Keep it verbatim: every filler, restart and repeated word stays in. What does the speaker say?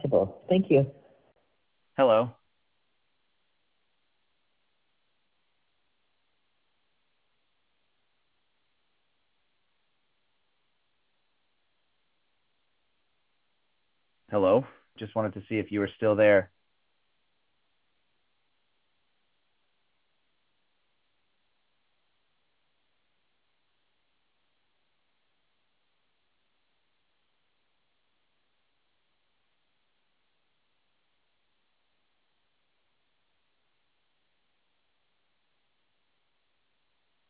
Well, thank you. Hello. Hello. Just wanted to see if you were still there.